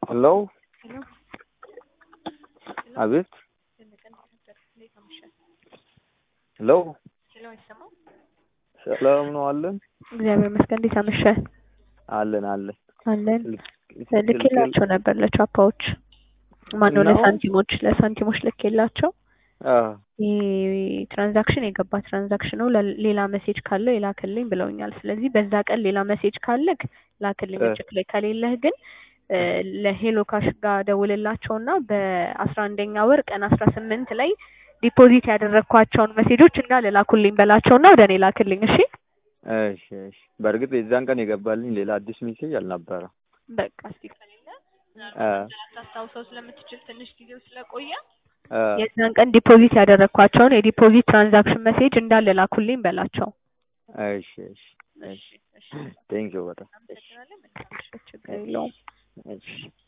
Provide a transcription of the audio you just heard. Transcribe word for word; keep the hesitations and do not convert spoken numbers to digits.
ሄሎ ሄሎ አቤት። ሄሎ ሄሎ አይሰማም? ሰላም ነው አለን። እግዚአብሔር ይመስገን። እንዴት አመሸ? አለን አለን አለን። ልኬላቸው ነበር ለቻፓዎች ማነው ነው? ለሳንቲሞች ለሳንቲሞች ልኬላቸው አዎ ይሄ ትራንዛክሽን የገባ ትራንዛክሽን ነው ሌላ ሜሴጅ ካለው ይላክልኝ ብለውኛል። ስለዚህ በዛ ቀን ሌላ ሜሴጅ ካለክ ላክልኝ እጭክ ላይ ከሌለህ ግን ለሄሎ ካሽ ጋር ደውልላቸውና በአስራ አንደኛ ወር ቀን አስራ ስምንት ላይ ዲፖዚት ያደረኳቸውን ሜሴጆች እንዳለ ላኩልኝ በላቸውና ወደ እኔ ላክልኝ። እሺ እሺ እሺ። በርግጥ የዛን ቀን የገባልኝ ሌላ አዲስ ሜሴጅ አልነበረም። በቃ እስቲ ከሌለ ታስታውሰው ስለምትችል ትንሽ ጊዜው ስለቆየ የዛን ቀን ዲፖዚት ያደረኳቸውን የዲፖዚት ትራንዛክሽን ሜሴጅ እንዳለ ላኩልኝ በላቸው። እሺ እሺ እሺ። ቴንክ ዩ በጣም። እሺ ችግር የለውም። እሺ